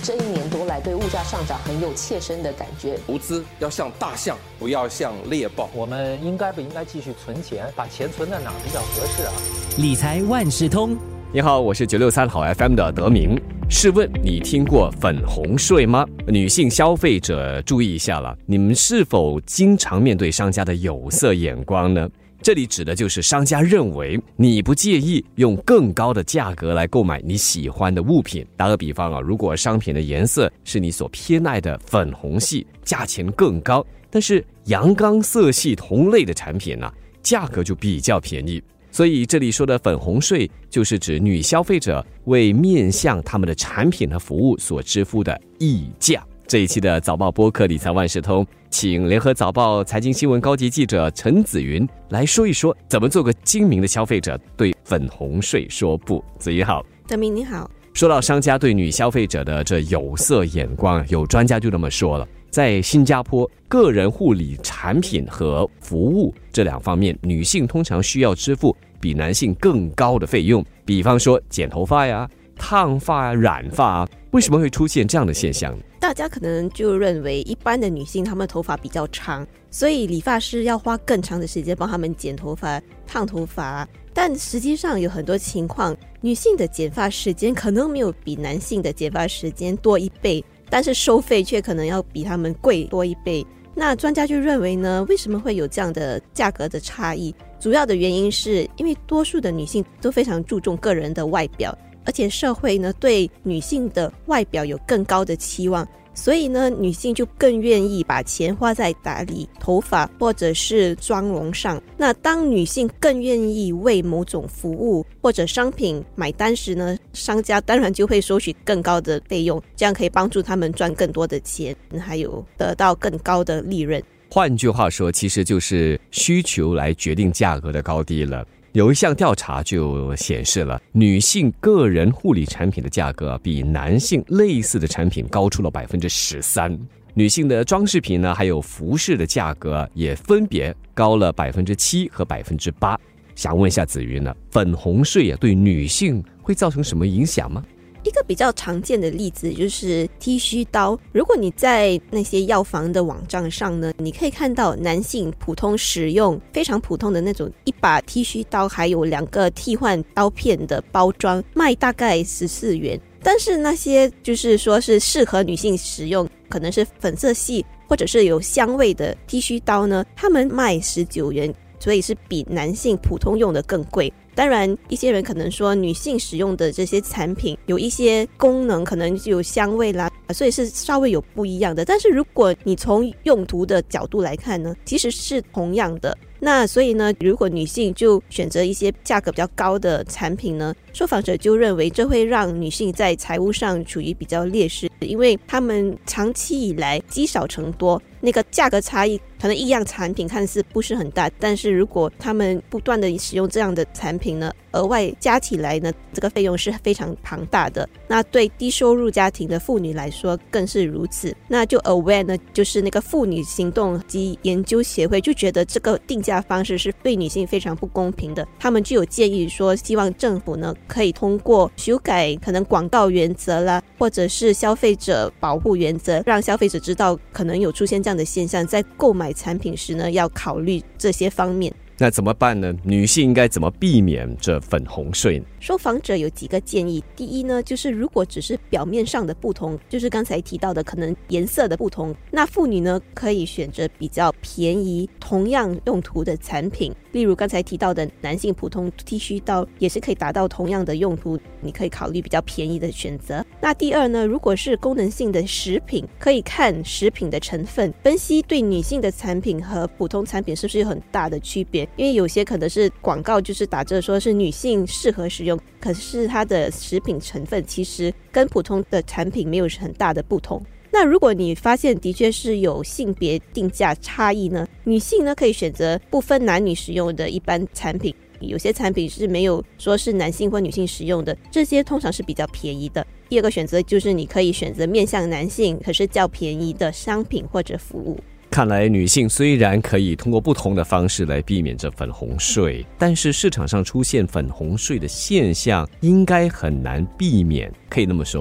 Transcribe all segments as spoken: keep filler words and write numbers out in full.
这一年多来对物价上涨很有切身的感觉。 投资要像大象，不要像猎豹。 我们应该不应该继续存钱？把钱存在哪比较合适啊？ 理财万事通。你好，我是九六三好 F M 的德明。试问你听过粉红税吗？女性消费者注意一下了，你们是否经常面对商家的有色眼光呢？这里指的就是商家认为你不介意用更高的价格来购买你喜欢的物品。打个比方啊，如果商品的颜色是你所偏爱的粉红系，价钱更高，但是阳刚色系同类的产品呢、啊，价格就比较便宜。所以这里说的粉红税，就是指女消费者为面向他们的产品和服务所支付的溢价。这一期的早报播客理财万事通，请联合早报财经新闻高级记者陈子云来说一说，怎么做个精明的消费者，对粉红税说不。子云好。 德明你好。 说到商家对女消费者的这有色眼光，有专家就这么说了，在新加坡，个人护理产品和服务这两方面，女性通常需要支付比男性更高的费用，比方说剪头发呀、烫发啊、染发啊。为什么会出现这样的现象？ 大家可能就认为一般的女性她们头发比较长，所以理发师要花更长的时间帮她们剪头发、烫头发，但实际上有很多情况，女性的剪发时间可能没有比男性的剪发时间多一倍，但是收费却可能要比他们贵多一倍。那专家就认为呢，为什么会有这样的价格的差异？主要的原因是因为多数的女性都非常注重个人的外表，而且社会呢对女性的外表有更高的期望，所以呢女性就更愿意把钱花在打理头发或者是妆容上。那当女性更愿意为某种服务或者商品买单时呢，商家当然就会收取更高的费用，这样可以帮助他们赚更多的钱，还有得到更高的利润。 换句话说，其实就是需求来决定价格的高低了。有一项调查就显示了，女性个人护理产品的价格比男性类似的产品高出了 百分之十三。 女性的装饰品呢，还有服饰的价格也分别高了 百分之七 和 百分之八。 想问一下子云呢，粉红税对女性会造成什么影响吗？ 一个比较常见的例子就是剃须刀。如果你在那些药房的网站上呢，你可以看到男性普通使用非常普通的那种一把剃须刀，还有两个替换刀片的包装，卖大概十四元。但是那些就是说是适合女性使用，可能是粉色系或者是有香味的剃须刀呢，他们卖十九元，所以是比男性普通用的更贵。当然一些人可能说女性使用的这些产品有一些功能可能就有香味啦，所以是稍微有不一样的，但是如果你从用途的角度来看呢，其实是同样的。那所以呢，如果女性就选择一些价格比较高的产品呢，受访者就认为这会让女性在财务上处于比较劣势，因为他们长期以来积少成多，那个价格差异可能一样产品看似不是很大，但是如果他们不断的使用这样的产品呢，额外加起来呢，这个费用是非常庞大的。那对低收入家庭的妇女来说更是如此。那就 Aware 呢，就是那个妇女行动及研究协会就觉得这个定价方式是对女性非常不公平的，他们就有建议说，希望政府呢可以通过修改可能广告原则啦，或者是消费者保护原则，让消费者知道可能有出现这样的现象，在购买产品时呢要考虑这些方面。 那怎么办呢？女性应该怎么避免这粉红税呢？ 受访者有几个建议。第一呢，就是如果只是表面上的不同，就是刚才提到的可能颜色的不同，那妇女呢可以选择比较便宜同样用途的产品，例如刚才提到的男性普通剃须刀也是可以达到同样的用途，你可以考虑比较便宜的选择。那第二呢，如果是功能性的食品，可以看食品的成分，分析对女性的产品和普通产品是不是有很大的区别，因为有些可能是广告就是打着说是女性适合使用，可是它的食品成分其实跟普通的产品没有很大的不同。那如果你发现的确是有性别定价差异呢，女性呢可以选择不分男女使用的一般产品，有些产品是没有说是男性或女性使用的，这些通常是比较便宜的。第二个选择就是你可以选择面向男性可是较便宜的商品或者服务。 看来女性虽然可以通过不同的方式来避免这粉红税，但是市场上出现粉红税的现象应该很难避免，可以那么说吗？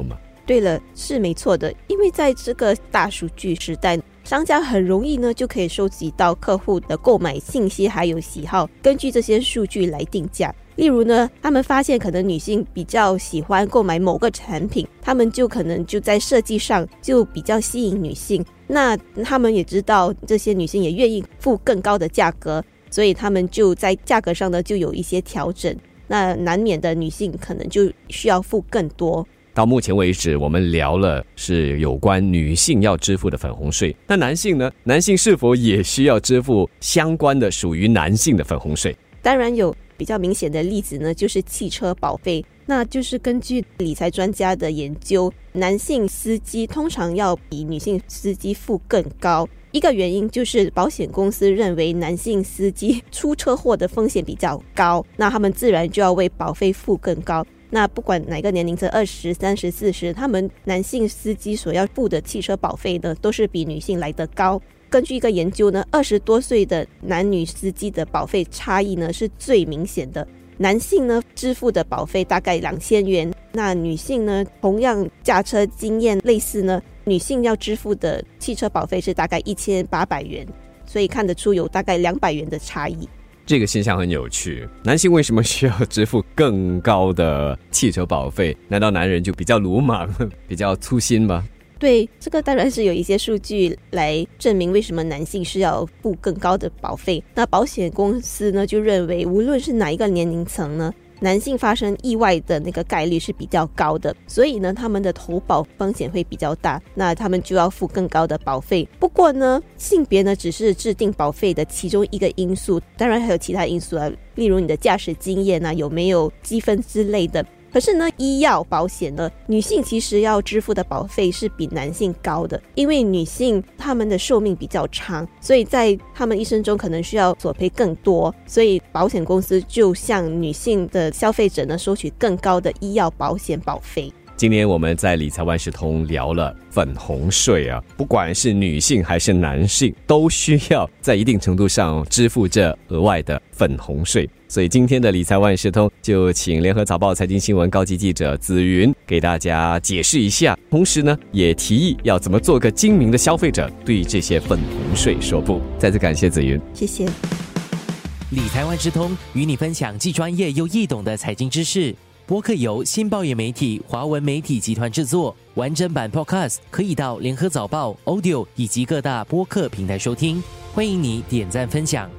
对了，是没错的，因为在这个大数据时代，商家很容易呢就可以收集到客户的购买信息还有喜好，根据这些数据来定价。例如呢，他们发现可能女性比较喜欢购买某个产品，他们就可能就在设计上就比较吸引女性。那他们也知道这些女性也愿意付更高的价格，所以他们就在价格上呢就有一些调整。那难免的女性可能就需要付更多。 到目前为止，我们聊了是有关女性要支付的粉红税，那男性呢？男性是否也需要支付相关的属于男性的粉红税？ 当然有比较明显的例子呢，就是汽车保费。那就是根据理财专家的研究，男性司机通常要比女性司机付更高。一个原因就是保险公司认为男性司机出车祸的风险比较高，那他们自然就要为保费付更高。那不管哪个年龄层，二十、三十、四十，他们男性司机所要付的汽车保费呢，都是比女性来得高。根据一个研究呢，二十多岁的男女司机的保费差异呢是最明显的。男性呢支付的保费大概两千元，那女性呢同样驾车经验类似呢，女性要支付的汽车保费是大概一千八百元，所以看得出有大概两百元的差异。 这个现象很有趣，男性为什么需要支付更高的汽车保费？难道男人就比较鲁莽、比较粗心吗？ 对，这个当然是有一些数据来证明为什么男性是要付更高的保费。那保险公司呢就认为，无论是哪一个年龄层呢，男性发生意外的那个概率是比较高的，所以呢他们的投保风险会比较大，那他们就要付更高的保费。不过呢，性别呢只是制定保费的其中一个因素，当然还有其他因素啊，例如你的驾驶经验啊，有没有积分之类的。可是呢，医药保险呢，女性其实要支付的保费是比男性高的，因为女性她们的寿命比较长，所以在她们一生中可能需要索赔更多，所以保险公司就向女性的消费者呢收取更高的医药保险保费。 今天我们在理财万事通聊了粉红税啊，不管是女性还是男性，都需要在一定程度上支付这额外的粉红税。所以今天的理财万事通就请联合早报财经新闻高级记者紫云给大家解释一下，同时呢也提议要怎么做个精明的消费者，对这些粉红税说不。再次感谢紫云， 谢谢。 理财万事通与你分享既专业又易懂的财经知识。播客由新报业媒体华文媒体集团制作，完整版 Podcast 可以到联合早报 Audio 以及各大播客平台收听。欢迎你点赞分享。